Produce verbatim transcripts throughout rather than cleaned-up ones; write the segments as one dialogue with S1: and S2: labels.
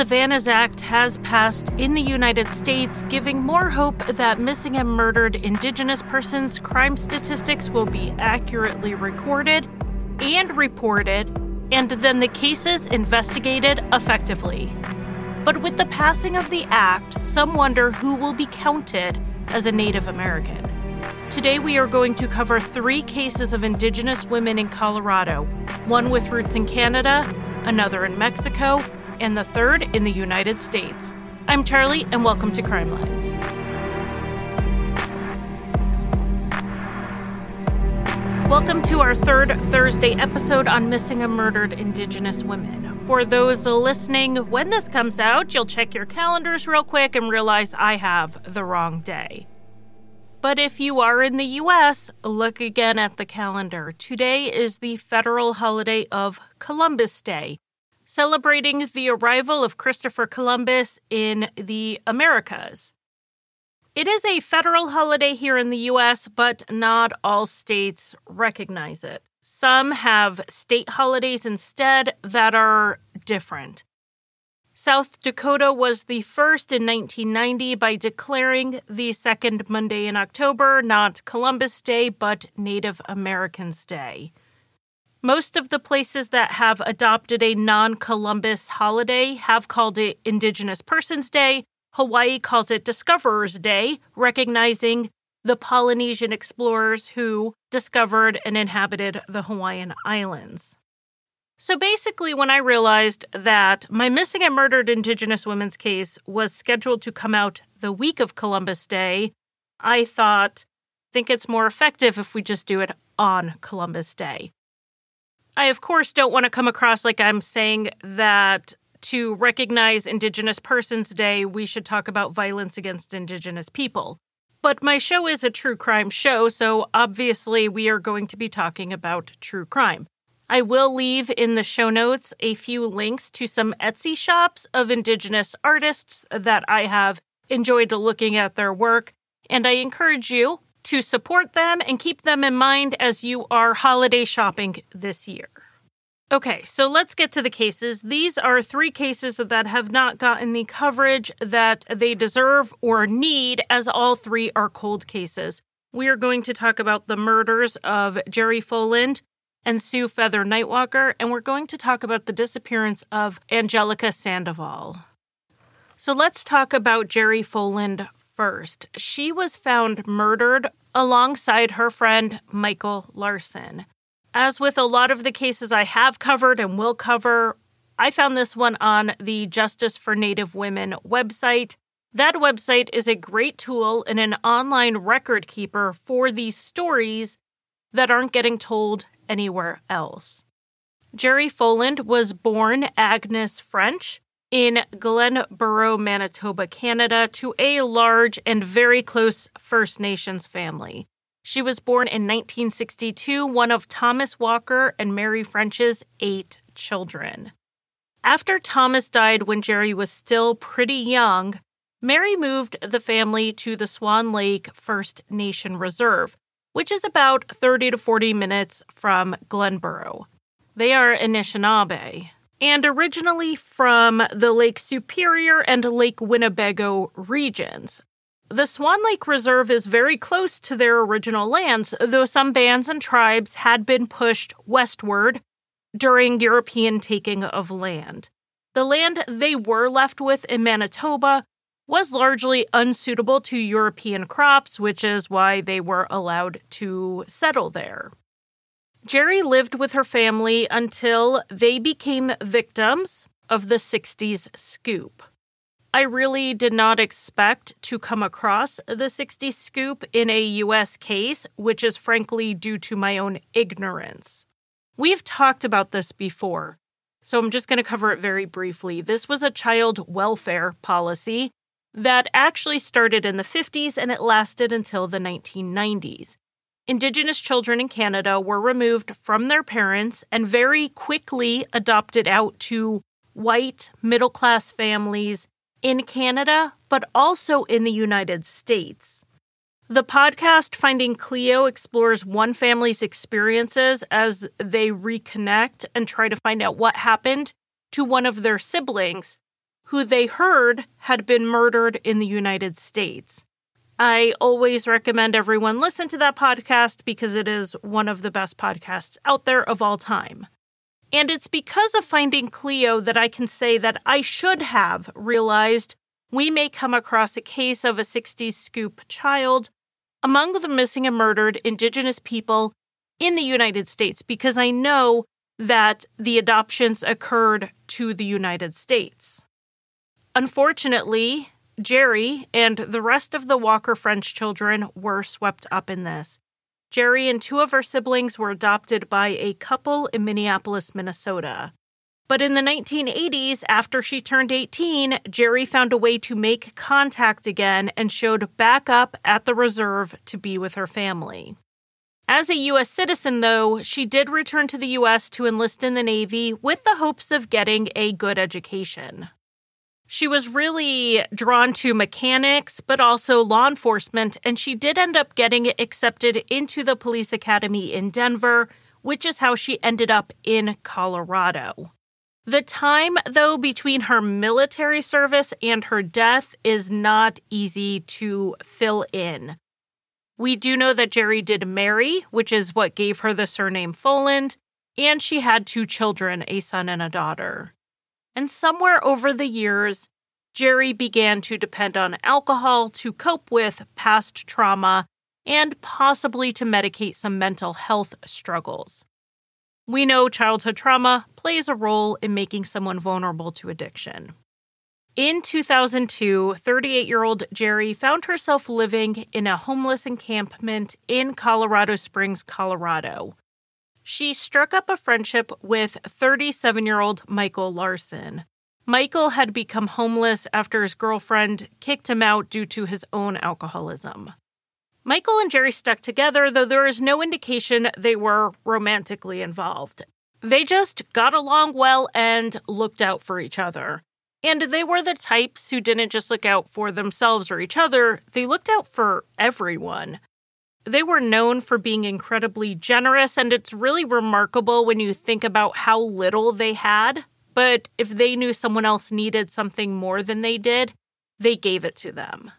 S1: Savannah's Act has passed in the United States, giving more hope that missing and murdered Indigenous persons' crime statistics will be accurately recorded and reported, and then the cases investigated effectively. But with the passing of the act, some wonder who will be counted as a Native American. Today we are going to cover three cases of Indigenous women in Colorado, one with roots in Canada, another in Mexico, and the third in the United States. I'm Charlie, and welcome to Crime Lines. Welcome to our third Thursday episode on missing and murdered Indigenous women. For those listening, when this comes out, you'll check your calendars real quick and realize I have the wrong day. But if you are in the U S, look again at the calendar. Today is the federal holiday of Columbus Day, celebrating the arrival of Christopher Columbus in the Americas. It is a federal holiday here in the U S, but not all states recognize it. Some have state holidays instead that are different. South Dakota was the first in nineteen ninety by declaring the second Monday in October not Columbus Day, but Native Americans Day. Most of the places that have adopted a non-Columbus holiday have called it Indigenous Persons Day. Hawaii calls it Discoverers Day, recognizing the Polynesian explorers who discovered and inhabited the Hawaiian Islands. So basically, when I realized that my missing and murdered Indigenous women's case was scheduled to come out the week of Columbus Day, I thought, I think it's more effective if we just do it on Columbus Day. I, of course, don't want to come across like I'm saying that to recognize Indigenous Persons Day, we should talk about violence against Indigenous people. But my show is a true crime show, so obviously we are going to be talking about true crime. I will leave in the show notes a few links to some Etsy shops of Indigenous artists that I have enjoyed looking at their work, and I encourage you to support them and keep them in mind as you are holiday shopping this year. Okay, so let's get to the cases. These are three cases that have not gotten the coverage that they deserve or need, as all three are cold cases. We are going to talk about the murders of Jerry Foland and Sue Feather Nightwalker, and we're going to talk about the disappearance of Angelica Sandoval. So let's talk about Jerry Foland first. She was found murdered alongside her friend Michael Larson. As with a lot of the cases I have covered and will cover, I found this one on the Justice for Native Women website. That website is a great tool and an online record keeper for these stories that aren't getting told anywhere else. Jerry Foland was born Agnes French in Glenborough, Manitoba, Canada, to a large and very close First Nations family. She was born in nineteen sixty-two, one of Thomas Walker and Mary French's eight children. After Thomas died when Jerry was still pretty young, Mary moved the family to the Swan Lake First Nation Reserve, which is about thirty to forty minutes from Glenborough. They are Anishinaabe, and originally from the Lake Superior and Lake Winnebago regions. The Swan Lake Reserve is very close to their original lands, though some bands and tribes had been pushed westward during European taking of land. The land they were left with in Manitoba was largely unsuitable to European crops, which is why they were allowed to settle there. Jerry lived with her family until they became victims of the sixties scoop. I really did not expect to come across the sixties scoop in a U S case, which is frankly due to my own ignorance. We've talked about this before, so I'm just going to cover it very briefly. This was a child welfare policy that actually started in the fifties and it lasted until the nineteen nineties. Indigenous children in Canada were removed from their parents and very quickly adopted out to white middle-class families in Canada, but also in the United States. The podcast Finding Cleo explores one family's experiences as they reconnect and try to find out what happened to one of their siblings who they heard had been murdered in the United States. I always recommend everyone listen to that podcast because it is one of the best podcasts out there of all time. And it's because of Finding Cleo that I can say that I should have realized we may come across a case of a sixties scoop child among the missing and murdered Indigenous people in the United States, because I know that the adoptions occurred to the United States. Unfortunately, Jerry and the rest of the Walker French children were swept up in this. Jerry and two of her siblings were adopted by a couple in Minneapolis, Minnesota. But in the nineteen eighties, after she turned eighteen, Jerry found a way to make contact again and showed back up at the reserve to be with her family. As a U S citizen, though, she did return to the U S to enlist in the Navy with the hopes of getting a good education. She was really drawn to mechanics, but also law enforcement, and she did end up getting accepted into the police academy in Denver, which is how she ended up in Colorado. The time, though, between her military service and her death is not easy to fill in. We do know that Jerry did marry, which is what gave her the surname Foland, and she had two children, a son and a daughter. And somewhere over the years, Jerry began to depend on alcohol to cope with past trauma and possibly to medicate some mental health struggles. We know childhood trauma plays a role in making someone vulnerable to addiction. In two thousand two, thirty-eight-year-old Jerry found herself living in a homeless encampment in Colorado Springs, Colorado. She struck up a friendship with thirty-seven-year-old Michael Larson. Michael had become homeless after his girlfriend kicked him out due to his own alcoholism. Michael and Jerry stuck together, though there is no indication they were romantically involved. They just got along well and looked out for each other. And they were the types who didn't just look out for themselves or each other, they looked out for everyone. They were known for being incredibly generous, and it's really remarkable when you think about how little they had. But if they knew someone else needed something more than they did, they gave it to them.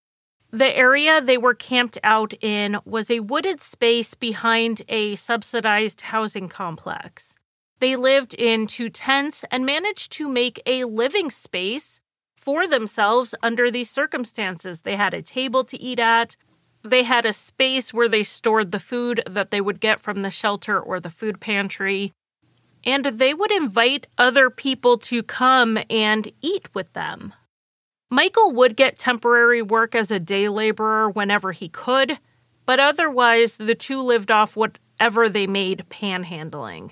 S1: The area they were camped out in was a wooded space behind a subsidized housing complex. They lived in two tents and managed to make a living space for themselves under these circumstances. They had a table to eat at. They had a space where they stored the food that they would get from the shelter or the food pantry. And they would invite other people to come and eat with them. Michael would get temporary work as a day laborer whenever he could, but otherwise the two lived off whatever they made panhandling.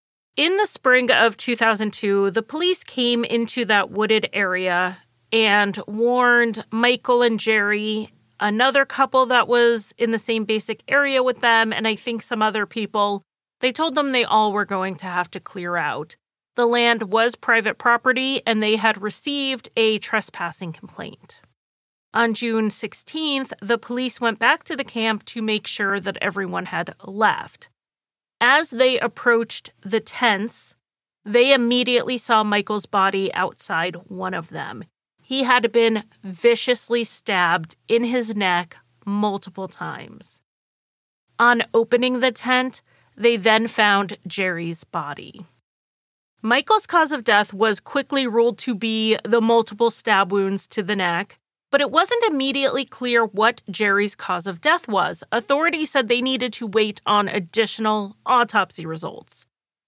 S1: In the spring of two thousand two, the police came into that wooded area and warned Michael and Jerry, another couple that was in the same basic area with them, and I think some other people. They told them they all were going to have to clear out. The land was private property, and they had received a trespassing complaint. On June sixteenth, the police went back to the camp to make sure that everyone had left. As they approached the tents, they immediately saw Michael's body outside one of them. He had been viciously stabbed in his neck multiple times. On opening the tent, they then found Jerry's body. Michael's cause of death was quickly ruled to be the multiple stab wounds to the neck, but it wasn't immediately clear what Jerry's cause of death was. Authorities said they needed to wait on additional autopsy results.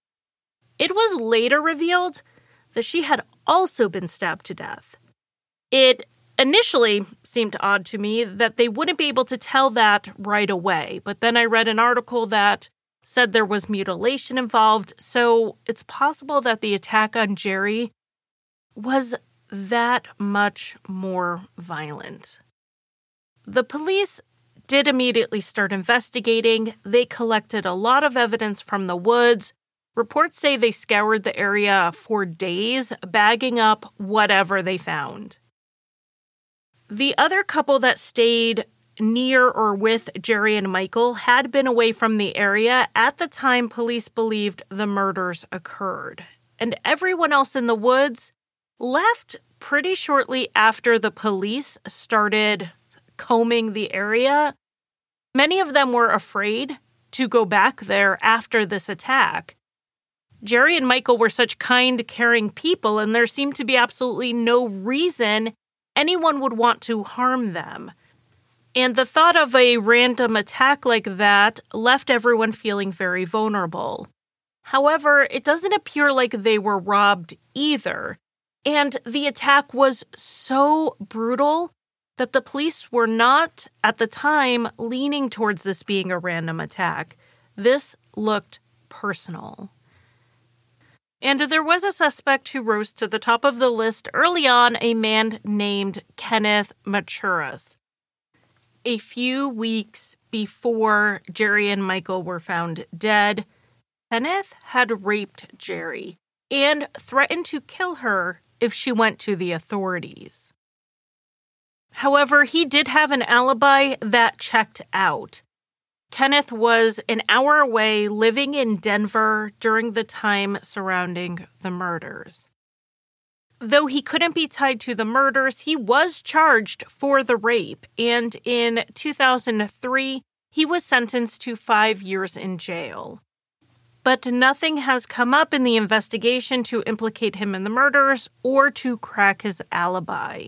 S1: It was later revealed that she had also been stabbed to death. It initially seemed odd to me that they wouldn't be able to tell that right away, but then I read an article that said there was mutilation involved, so it's possible that the attack on Jerry was that much more violent. The police did immediately start investigating. They collected a lot of evidence from the woods. Reports say they scoured the area for days, bagging up whatever they found. The other couple that stayed near or with Jerry and Michael had been away from the area at the time police believed the murders occurred. And everyone else in the woods left pretty shortly after the police started combing the area, many of them were afraid to go back there after this attack. Jerry and Michael were such kind, caring people, and there seemed to be absolutely no reason anyone would want to harm them. And the thought of a random attack like that left everyone feeling very vulnerable. However, it doesn't appear like they were robbed either. And the attack was so brutal that the police were not, at the time, leaning towards this being a random attack. This looked personal. And there was a suspect who rose to the top of the list early on, a man named Kenneth Machuras. A few weeks before Jerry and Michael were found dead, Kenneth had raped Jerry and threatened to kill her if she went to the authorities. However, he did have an alibi that checked out. Kenneth was an hour away living in Denver during the time surrounding the murders. Though he couldn't be tied to the murders, he was charged for the rape, and in two thousand three, he was sentenced to five years in jail. But nothing has come up in the investigation to implicate him in the murders or to crack his alibi.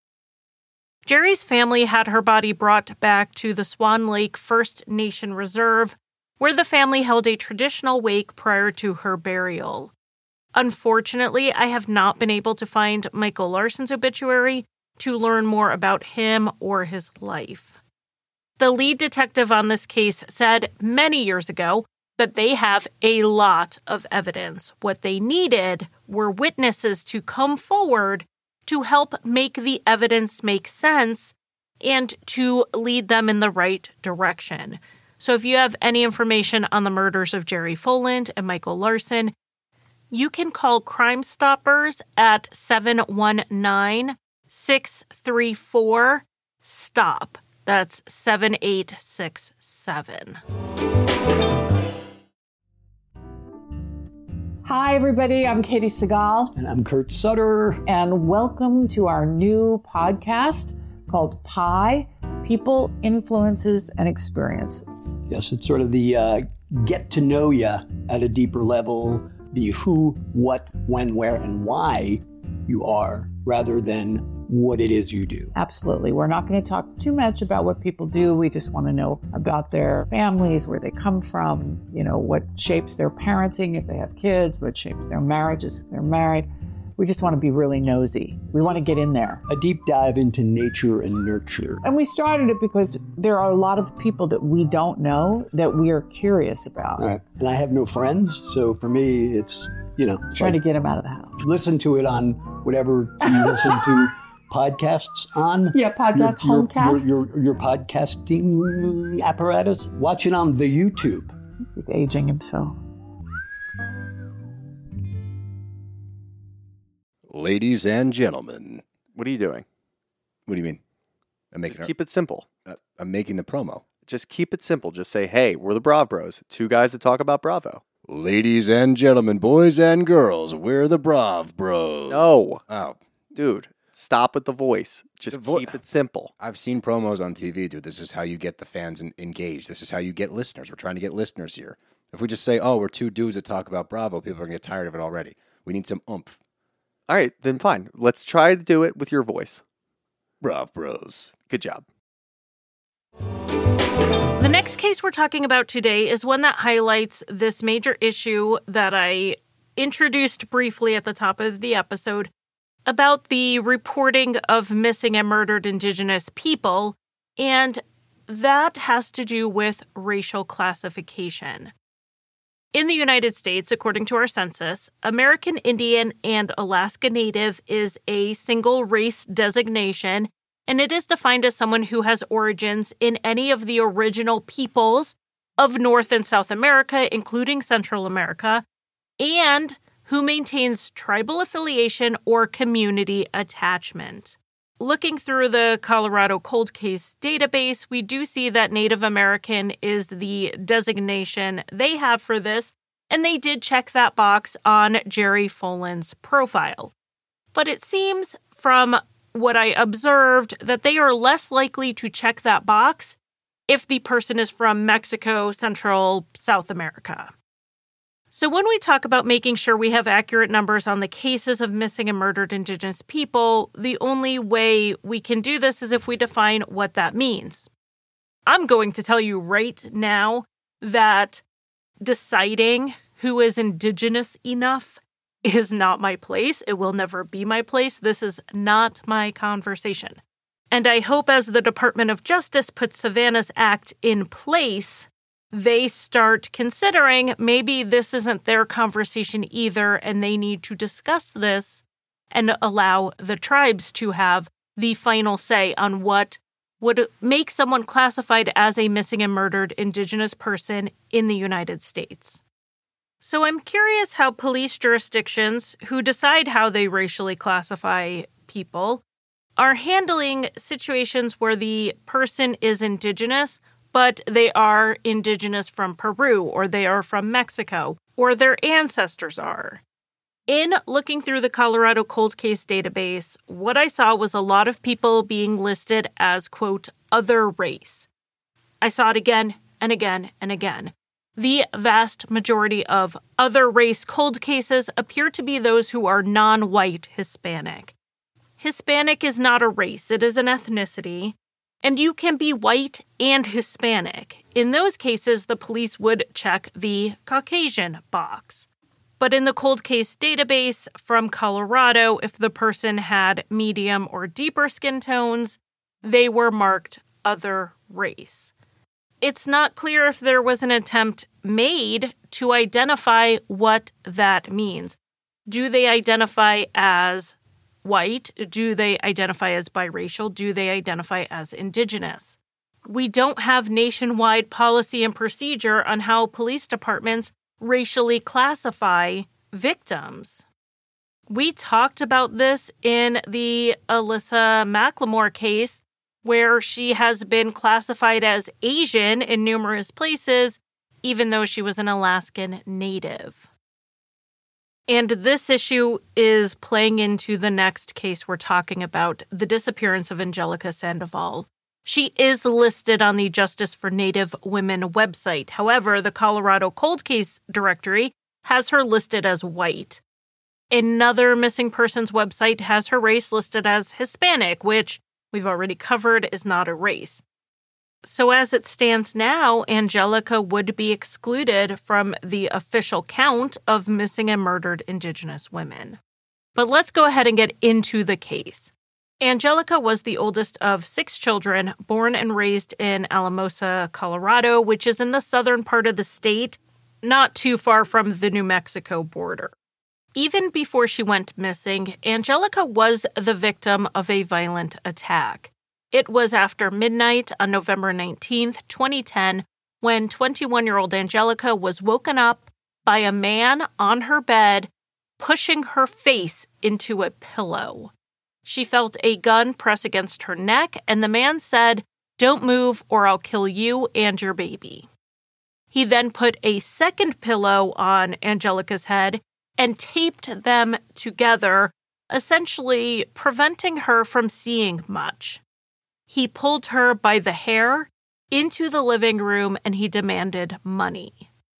S1: Jerry's family had her body brought back to the Swan Lake First Nation Reserve, where the family held a traditional wake prior to her burial. Unfortunately, I have not been able to find Michael Larson's obituary to learn more about him or his life. The lead detective on this case said many years ago that they have a lot of evidence. What they needed were witnesses to come forward to help make the evidence make sense and to lead them in the right direction. So if you have any information on the murders of Jerry Foland and Michael Larson, you can call Crime Stoppers at seven one nine, six three four, STOP. That's seven eight six seven.
S2: Hi, everybody. I'm Katie Segal.
S3: And I'm Kurt Sutter.
S2: And welcome to our new podcast called Pi, People, Influences, and Experiences.
S3: Yes, it's sort of the uh, get to know you at a deeper level, the who, what, when, where, and why you are, rather than what it is you do.
S2: Absolutely. We're not going to talk too much about what people do. We just want to know about their families, where they come from, you know, what shapes their parenting if they have kids, what shapes their marriages if they're married. We just want to be really nosy. We want to get in there.
S3: A deep dive into nature and nurture.
S2: And we started it because there are a lot of people that we don't know that we are curious about.
S3: Right. And I have no friends, so for me, it's, you know.
S2: Trying like, to get them out of the house.
S3: Listen to it on whatever you listen to podcasts on.
S2: Yeah, podcast,
S3: your,
S2: homecasts.
S3: Your, your, your podcasting apparatus. Watch it on the YouTube.
S2: He's aging himself.
S4: Ladies and gentlemen.
S5: What are you doing?
S4: What do you mean? I'm making
S5: Just keep it simple.
S4: Uh, I'm making the promo.
S5: Just keep it simple. Just say, hey, we're the Brav Bros. Two guys that talk about Bravo.
S4: Ladies and gentlemen, boys and girls, we're the Brav Bros.
S5: No.
S4: Oh.
S5: Dude, stop with the voice. Just the vo- keep it simple.
S4: I've seen promos on T V, dude. This is how you get the fans in- engaged. This is how you get listeners. We're trying to get listeners here. If we just say, oh, we're two dudes that talk about Bravo, people are going to get tired of it already. We need some oomph.
S5: All right, then fine. Let's try to do it with your voice.
S4: Brav Bros.
S5: Good job.
S1: The next case we're talking about today is one that highlights this major issue that I introduced briefly at the top of the episode about the reporting of missing and murdered Indigenous people, and that has to do with racial classification. In the United States, according to our census, American Indian and Alaska Native is a single race designation, and it is defined as someone who has origins in any of the original peoples of North and South America, including Central America, and who maintains tribal affiliation or community attachment. Looking through the Colorado Cold Case database, we do see that Native American is the designation they have for this, and they did check that box on Jerry Foland's profile. But it seems from what I observed that they are less likely to check that box if the person is from Mexico, Central, South America. So when we talk about making sure we have accurate numbers on the cases of missing and murdered Indigenous people, the only way we can do this is if we define what that means. I'm going to tell you right now that deciding who is Indigenous enough is not my place. It will never be my place. This is not my conversation. And I hope as the Department of Justice puts Savannah's Act in place, they start considering maybe this isn't their conversation either, and they need to discuss this and allow the tribes to have the final say on what would make someone classified as a missing and murdered Indigenous person in the United States. So I'm curious how police jurisdictions who decide how they racially classify people are handling situations where the person is Indigenous, but they are Indigenous from Peru, or they are from Mexico, or their ancestors are. In looking through the Colorado Cold Case database, what I saw was a lot of people being listed as, quote, other race. I saw it again and again and again. The vast majority of other race cold cases appear to be those who are non-white Hispanic. Hispanic is not a race, it is an ethnicity, and you can be white and Hispanic. In those cases, the police would check the Caucasian box. But in the cold case database from Colorado, if the person had medium or deeper skin tones, they were marked other race. It's not clear if there was an attempt made to identify what that means. Do they identify as white? Do they identify as biracial? Do they identify as Indigenous? We don't have nationwide policy and procedure on how police departments racially classify victims. We talked about this in the Alyssa McLemore case, where she has been classified as Asian in numerous places, even though she was an Alaskan native. And this issue is playing into the next case we're talking about, the disappearance of Angelica Sandoval. She is listed on the Justice for Native Women website. However, the Colorado Cold Case Directory has her listed as white. Another missing persons website has her race listed as Hispanic, which we've already covered is not a race. So as it stands now, Angelica would be excluded from the official count of missing and murdered Indigenous women. But let's go ahead and get into the case. Angelica was the oldest of six children, born and raised in Alamosa, Colorado, which is in the southern part of the state, not too far from the New Mexico border. Even before she went missing, Angelica was the victim of a violent attack. It was after midnight on November nineteenth, twenty ten, when twenty-one-year-old Angelica was woken up by a man on her bed pushing her face into a pillow. She felt a gun press against her neck, and the man said, "Don't move or I'll kill you and your baby." He then put a second pillow on Angelica's head and taped them together, essentially preventing her from seeing much. He pulled her by the hair into the living room and he demanded money.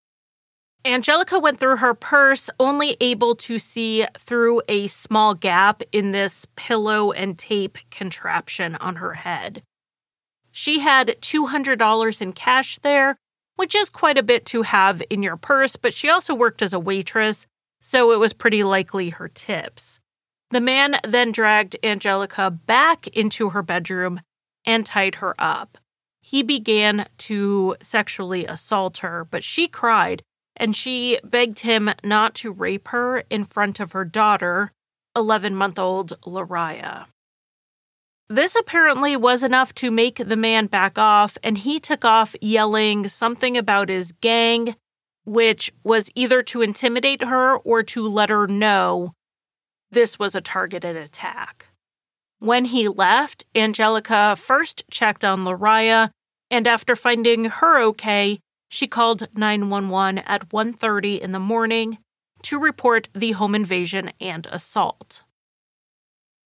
S1: Angelica went through her purse, only able to see through a small gap in this pillow and tape contraption on her head. She had two hundred dollars in cash there, which is quite a bit to have in your purse, but she also worked as a waitress, so it was pretty likely her tips. The man then dragged Angelica back into her bedroom and tied her up. He began to sexually assault her, but she cried, and she begged him not to rape her in front of her daughter, eleven-month-old Lariah. This apparently was enough to make the man back off, and he took off yelling something about his gang, which was either to intimidate her or to let her know this was a targeted attack. When he left, Angelica first checked on Lariah, and after finding her okay, she called nine one one at one thirty in the morning to report the home invasion and assault.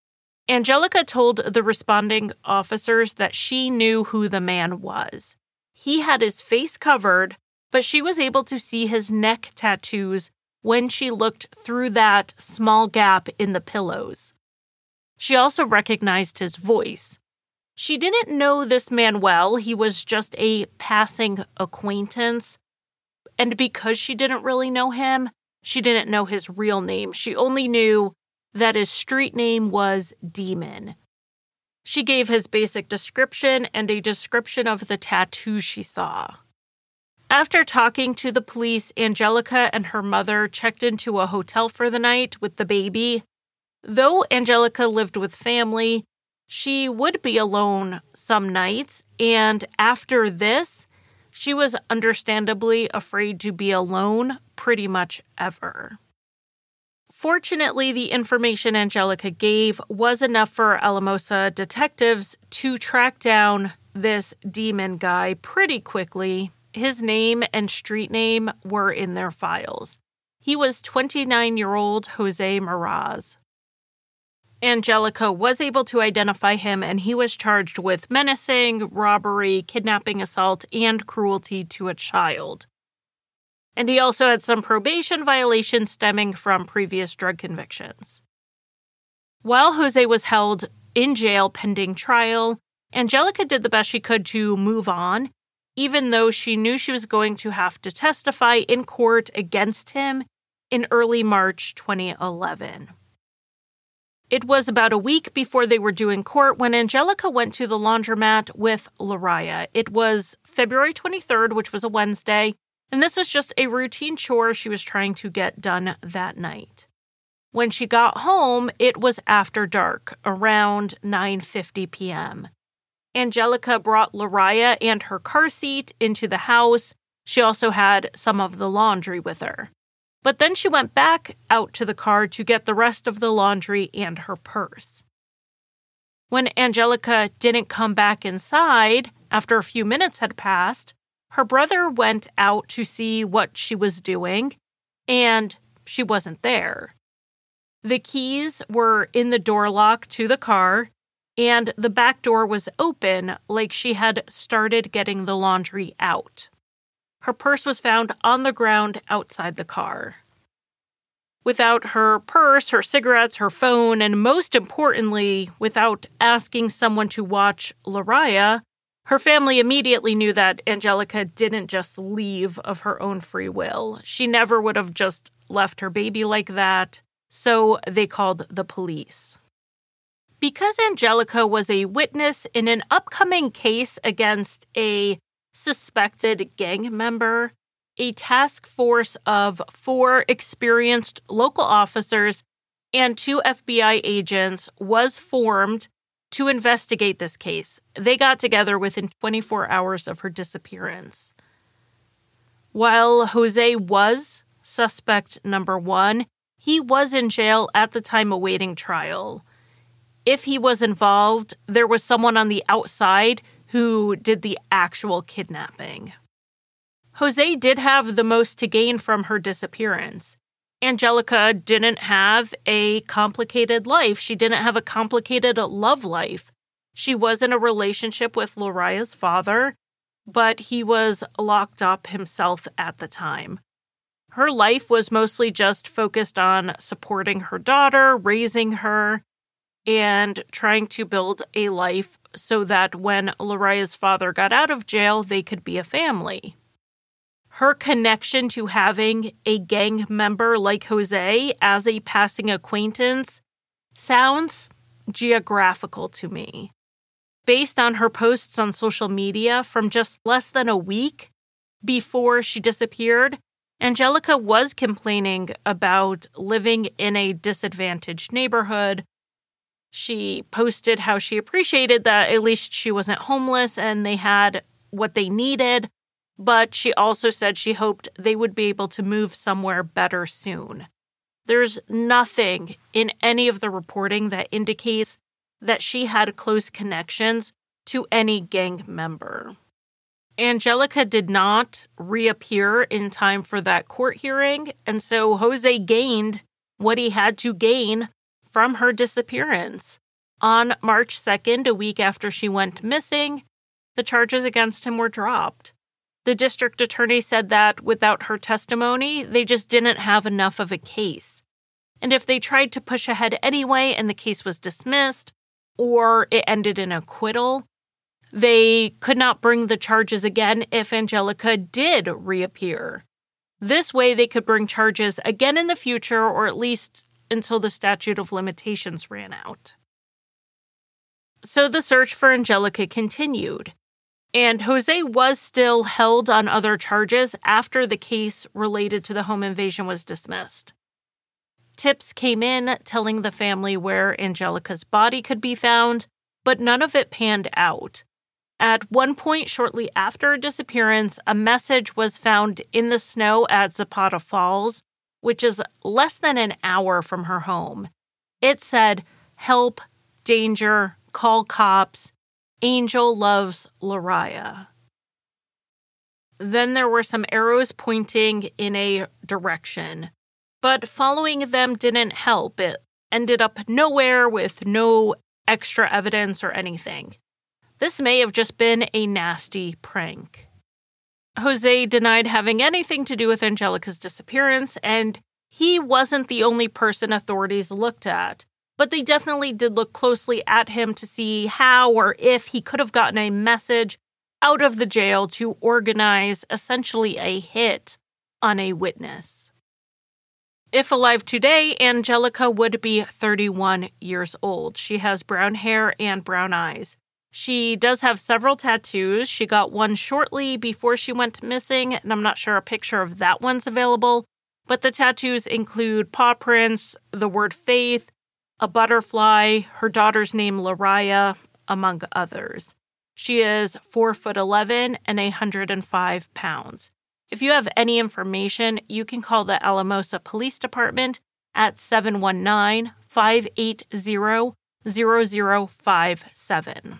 S1: Angelica told the responding officers that she knew who the man was. He had his face covered, but she was able to see his neck tattoos when she looked through that small gap in the pillows. She also recognized his voice. She didn't know this man well. He was just a passing acquaintance. And because she didn't really know him, she didn't know his real name. She only knew that his street name was Demon. She gave his basic description and a description of the tattoo she saw. After talking to the police, Angelica and her mother checked into a hotel for the night with the baby. Though Angelica lived with family, she would be alone some nights, and after this, she was understandably afraid to be alone pretty much ever. Fortunately, the information Angelica gave was enough for Alamosa detectives to track down this Demon guy pretty quickly. His name and street name were in their files. He was twenty-nine-year-old Jose Meraz. Angelica was able to identify him, and he was charged with menacing, robbery, kidnapping, assault, and cruelty to a child. And he also had some probation violations stemming from previous drug convictions. While Jose was held in jail pending trial, Angelica did the best she could to move on, even though she knew she was going to have to testify in court against him in early March twenty eleven. It was about a week before they were due in court when Angelica went to the laundromat with Lariah. It was February twenty-third, which was a Wednesday, and this was just a routine chore she was trying to get done that night. When she got home, it was after dark, around nine fifty p.m. Angelica brought Lariah and her car seat into the house. She also had some of the laundry with her. But then she went back out to the car to get the rest of the laundry and her purse. When Angelica didn't come back inside, after a few minutes had passed, her brother went out to see what she was doing, and she wasn't there. The keys were in the door lock to the car, and the back door was open, like she had started getting the laundry out. Her purse was found on the ground outside the car. Without her purse, her cigarettes, her phone, and most importantly, without asking someone to watch Lariah, her family immediately knew that Angelica didn't just leave of her own free will. She never would have just left her baby like that, so they called the police. Because Angelica was a witness in an upcoming case against a suspected gang member, a task force of four experienced local officers and two F B I agents was formed to investigate this case. They got together within twenty-four hours of her disappearance. While Jose was suspect number one, he was in jail at the time awaiting trial. If he was involved, there was someone on the outside who did the actual kidnapping. Jose did have the most to gain from her disappearance. Angelica didn't have a complicated life. She didn't have a complicated love life. She was in a relationship with Lariah's father, but he was locked up himself at the time. Her life was mostly just focused on supporting her daughter, raising her, and trying to build a life so that when Lariah's father got out of jail, they could be a family. Her connection to having a gang member like Jose as a passing acquaintance sounds geographical to me. Based on her posts on social media from just less than a week before she disappeared, Angelica was complaining about living in a disadvantaged neighborhood. She posted how she appreciated that at least she wasn't homeless and they had what they needed, but she also said she hoped they would be able to move somewhere better soon. There's nothing in any of the reporting that indicates that she had close connections to any gang member. Angelica did not reappear in time for that court hearing, and so Jose gained what he had to gain from her disappearance. On March second, a week after she went missing, the charges against him were dropped. The district attorney said that without her testimony, they just didn't have enough of a case. And if they tried to push ahead anyway and the case was dismissed, or it ended in acquittal, they could not bring the charges again if Angelica did reappear. This way, they could bring charges again in the future, or at least until the statute of limitations ran out. So the search for Angelica continued, and Jose was still held on other charges after the case related to the home invasion was dismissed. Tips came in telling the family where Angelica's body could be found, but none of it panned out. At one point shortly after her disappearance, a message was found in the snow at Zapata Falls, which is less than an hour from her home. It said, "Help, danger, call cops, Angel loves Lariah." Then there were some arrows pointing in a direction, but following them didn't help. It ended up nowhere with no extra evidence or anything. This may have just been a nasty prank. Jose denied having anything to do with Angelica's disappearance, and he wasn't the only person authorities looked at. But they definitely did look closely at him to see how or if he could have gotten a message out of the jail to organize essentially a hit on a witness. If alive today, Angelica would be thirty-one years old. She has brown hair and brown eyes. She does have several tattoos. She got one shortly before she went missing, and I'm not sure a picture of that one's available. But the tattoos include paw prints, the word faith, a butterfly, her daughter's name Lariah, among others. She is four foot eleven and one hundred five pounds. If you have any information, you can call the Alamosa Police Department at seven one nine, five eight zero, zero zero five seven.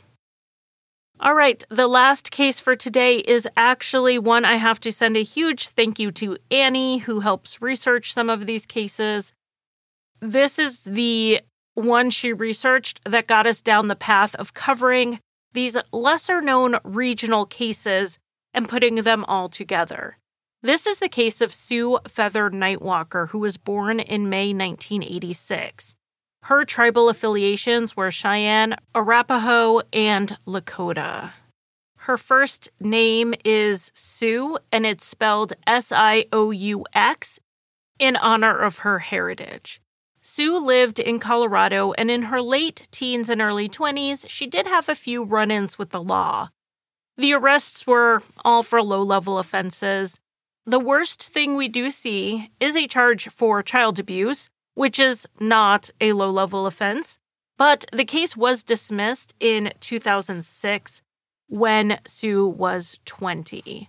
S1: All right, the last case for today is actually one I have to send a huge thank you to Annie, who helps research some of these cases. This is the one she researched that got us down the path of covering these lesser-known regional cases and putting them all together. This is the case of Sue Feather Nightwalker, who was born in May nineteen eighty-six. Her tribal affiliations were Cheyenne, Arapaho, and Lakota. Her first name is Sue, and it's spelled S I O U X in honor of her heritage. Sue lived in Colorado, and in her late teens and early twenties, she did have a few run-ins with the law. The arrests were all for low-level offenses. The worst thing we do see is a charge for child abuse, which is not a low-level offense, but the case was dismissed in two thousand six when Sue was twenty.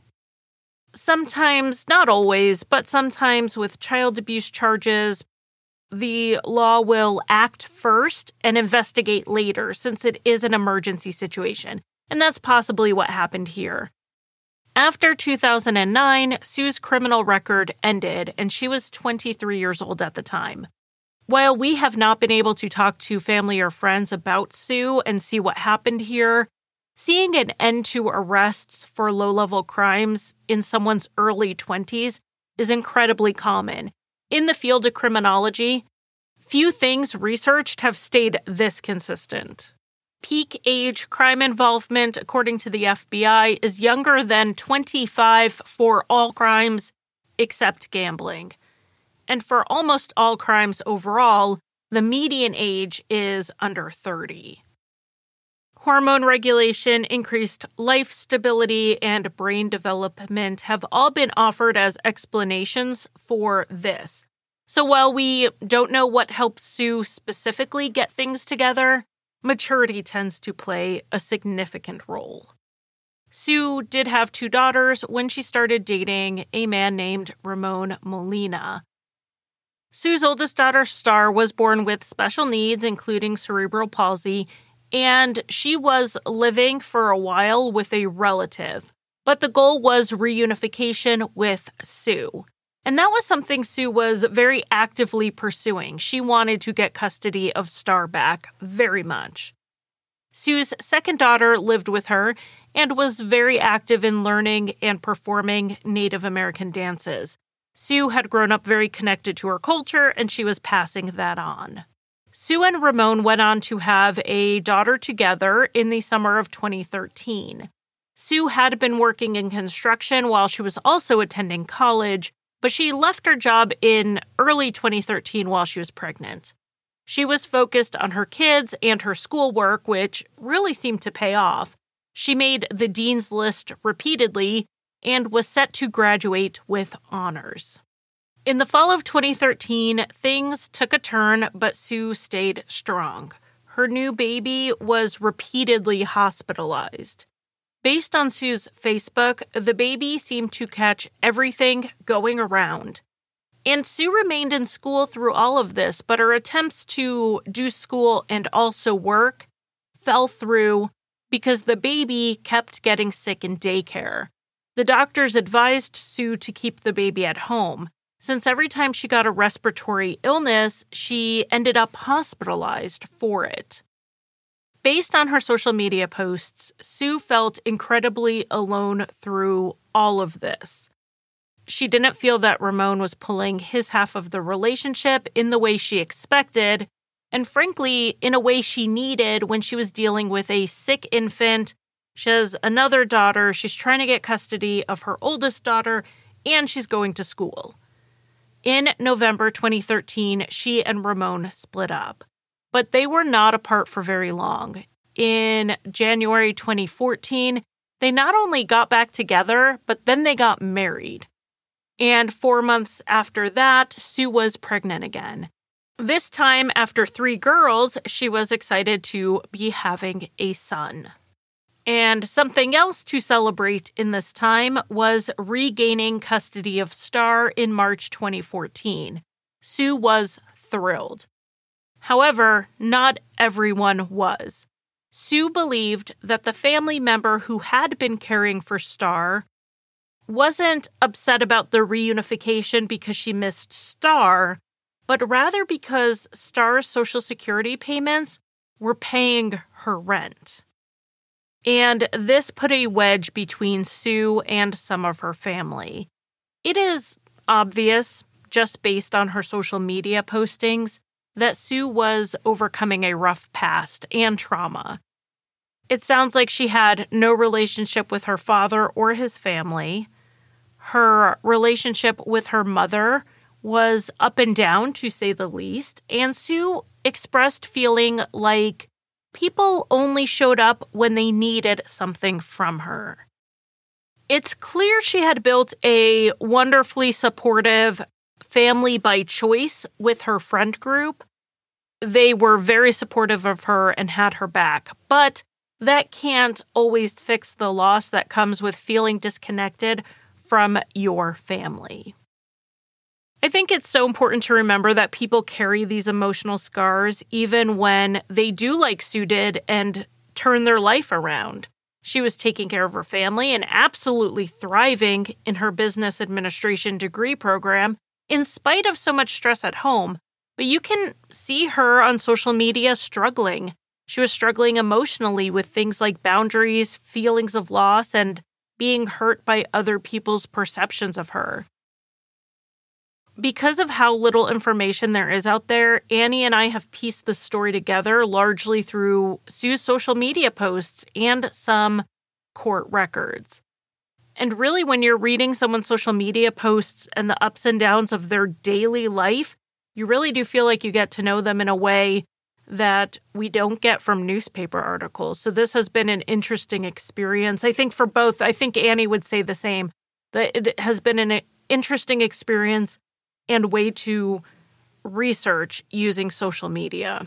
S1: Sometimes, not always, but sometimes with child abuse charges, the law will act first and investigate later since it is an emergency situation, and that's possibly what happened here. After two thousand nine, Sue's criminal record ended, and she was twenty-three years old at the time. While we have not been able to talk to family or friends about Sue and see what happened here, seeing an end to arrests for low-level crimes in someone's early twenties is incredibly common. In the field of criminology, few things researched have stayed this consistent. Peak age crime involvement, according to the F B I, is younger than twenty-five for all crimes except gambling. And for almost all crimes overall, the median age is under thirty. Hormone regulation, increased life stability, and brain development have all been offered as explanations for this. So while we don't know what helps Sue specifically get things together, maturity tends to play a significant role. Sue did have two daughters when she started dating a man named Ramon Molina. Sue's oldest daughter, Star, was born with special needs, including cerebral palsy, and she was living for a while with a relative. But the goal was reunification with Sue. And that was something Sue was very actively pursuing. She wanted to get custody of Star back very much. Sue's second daughter lived with her and was very active in learning and performing Native American dances. Sue had grown up very connected to her culture, and she was passing that on. Sue and Ramon went on to have a daughter together in the summer of twenty thirteen. Sue had been working in construction while she was also attending college, but she left her job in early twenty thirteen while she was pregnant. She was focused on her kids and her schoolwork, which really seemed to pay off. She made the dean's list repeatedly and was set to graduate with honors. In the fall of twenty thirteen, things took a turn, but Sue stayed strong. Her new baby was repeatedly hospitalized. Based on Sue's Facebook, the baby seemed to catch everything going around. And Sue remained in school through all of this, but her attempts to do school and also work fell through because the baby kept getting sick in daycare. The doctors advised Sue to keep the baby at home, since every time she got a respiratory illness, she ended up hospitalized for it. Based on her social media posts, Sue felt incredibly alone through all of this. She didn't feel that Ramon was pulling his half of the relationship in the way she expected, and frankly, in a way she needed when she was dealing with a sick infant. She has another daughter, she's trying to get custody of her oldest daughter, and she's going to school. In November twenty thirteen, she and Ramon split up, but they were not apart for very long. In January twenty fourteen, they not only got back together, but then they got married. And four months after that, Sue was pregnant again. This time, after three girls, she was excited to be having a son. And something else to celebrate in this time was regaining custody of Star in March twenty fourteen. Sue was thrilled. However, not everyone was. Sue believed that the family member who had been caring for Star wasn't upset about the reunification because she missed Star, but rather because Star's Social Security payments were paying her rent. And this put a wedge between Sue and some of her family. It is obvious, just based on her social media postings, that Sue was overcoming a rough past and trauma. It sounds like she had no relationship with her father or his family. Her relationship with her mother was up and down, to say the least, and Sue expressed feeling like people only showed up when they needed something from her. It's clear she had built a wonderfully supportive family by choice with her friend group. They were very supportive of her and had her back, but that can't always fix the loss that comes with feeling disconnected from your family. I think it's so important to remember that people carry these emotional scars even when they do like Sue did and turn their life around. She was taking care of her family and absolutely thriving in her business administration degree program in spite of so much stress at home. But you can see her on social media struggling. She was struggling emotionally with things like boundaries, feelings of loss, and being hurt by other people's perceptions of her. Because of how little information there is out there, Annie and I have pieced this story together largely through Sue's social media posts and some court records. And really, when you're reading someone's social media posts and the ups and downs of their daily life, you really do feel like you get to know them in a way that we don't get from newspaper articles. So this has been an interesting experience. I think for both, I think Annie would say the same, that it has been an interesting experience and way to research using social media.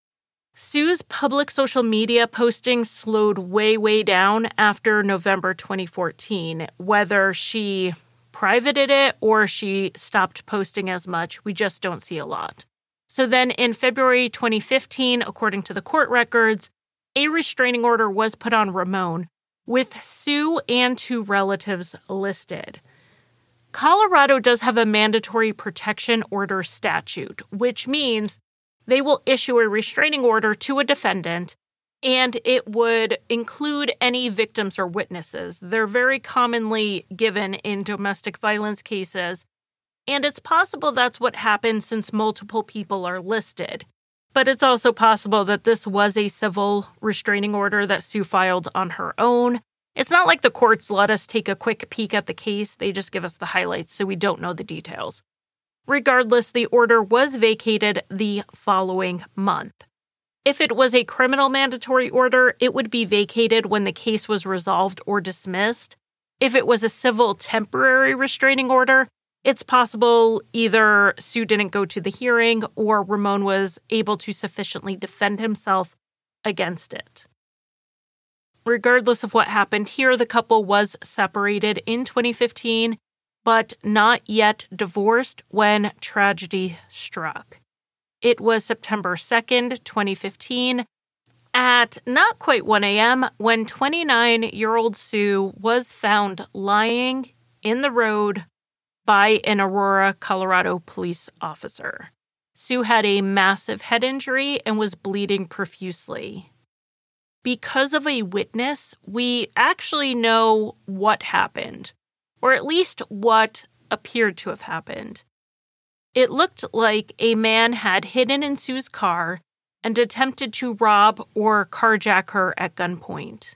S1: Sue's public social media postings slowed way, way down after November twenty fourteen. Whether she privated it or she stopped posting as much, we just don't see a lot. So then in February twenty fifteen, according to the court records, a restraining order was put on Ramon, with Sue and two relatives listed. Colorado does have a mandatory protection order statute, which means they will issue a restraining order to a defendant, and it would include any victims or witnesses. They're very commonly given in domestic violence cases, and it's possible that's what happened since multiple people are listed. But it's also possible that this was a civil restraining order that Sue filed on her own. It's not like the courts let us take a quick peek at the case. They just give us the highlights, so we don't know the details. Regardless, the order was vacated the following month. If it was a criminal mandatory order, it would be vacated when the case was resolved or dismissed. If it was a civil temporary restraining order, it's possible either Sue didn't go to the hearing or Ramon was able to sufficiently defend himself against it. Regardless of what happened here, the couple was separated in twenty fifteen, but not yet divorced when tragedy struck. It was September second, twenty fifteen, at not quite one a.m. when twenty-nine-year-old Sue was found lying in the road by an Aurora, Colorado police officer. Sue had a massive head injury and was bleeding profusely. Because of a witness, we actually know what happened, or at least what appeared to have happened. It looked like a man had hidden in Sue's car and attempted to rob or carjack her at gunpoint.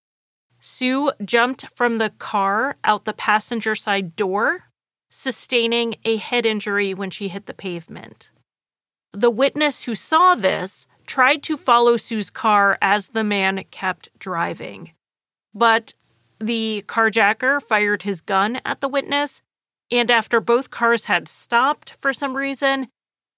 S1: Sue jumped from the car out the passenger side door, sustaining a head injury when she hit the pavement. The witness who saw this tried to follow Sue's car as the man kept driving, but the carjacker fired his gun at the witness, and after both cars had stopped for some reason,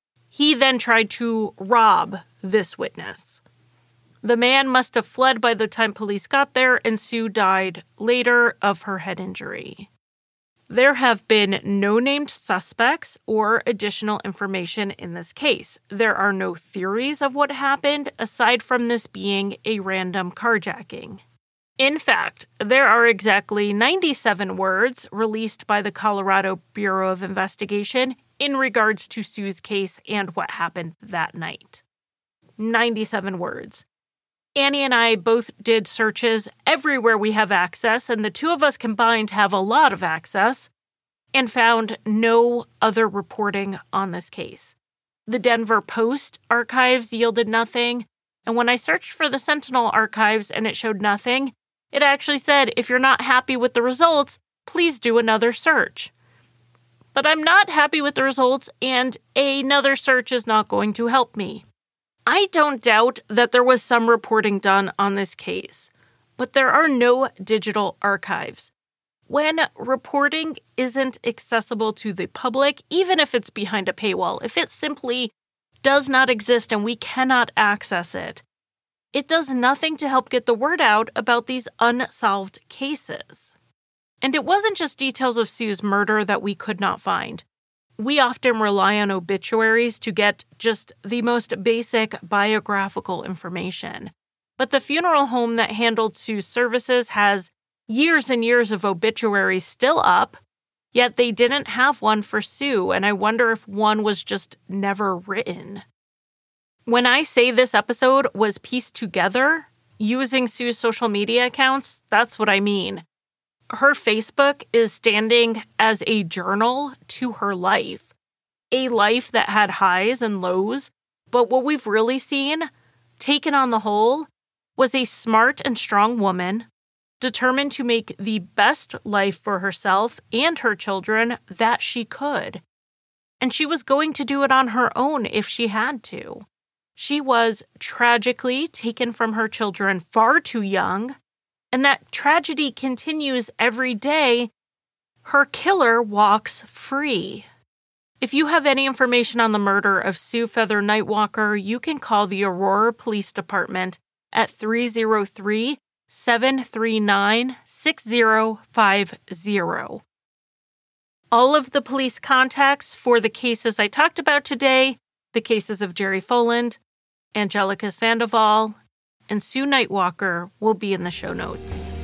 S1: he then tried to rob this witness. The man must have fled by the time police got there, and Sue died later of her head injury. There have been no named suspects or additional information in this case. There are no theories of what happened aside from this being a random carjacking. In fact, there are exactly ninety-seven words released by the Colorado Bureau of Investigation in regards to Sue's case and what happened that night. ninety-seven words. Annie and I both did searches everywhere we have access, and the two of us combined have a lot of access, and found no other reporting on this case. The Denver Post archives yielded nothing, and when I searched for the Sentinel archives and it showed nothing, it actually said, if you're not happy with the results, please do another search. But I'm not happy with the results, and another search is not going to help me. I don't doubt that there was some reporting done on this case, but there are no digital archives. When reporting isn't accessible to the public, even if it's behind a paywall, if it simply does not exist and we cannot access it, it does nothing to help get the word out about these unsolved cases. And it wasn't just details of Sue's murder that we could not find. We often rely on obituaries to get just the most basic biographical information. But the funeral home that handled Sue's services has years and years of obituaries still up, yet they didn't have one for Sue, and I wonder if one was just never written. When I say this episode was pieced together using Sue's social media accounts, that's what I mean. Her Facebook is standing as a journal to her life, a life that had highs and lows, but what we've really seen, taken on the whole, was a smart and strong woman, determined to make the best life for herself and her children that she could. And she was going to do it on her own if she had to. She was tragically taken from her children far too young, and that tragedy continues every day. Her killer walks free. If you have any information on the murder of Sue Feather Nightwalker, you can call the Aurora Police Department at three oh three, seven three nine, six oh five oh. All of the police contacts for the cases I talked about today, the cases of Jerry Foland, Angelica Sandoval, and Sue Nightwalker, will be in the show notes.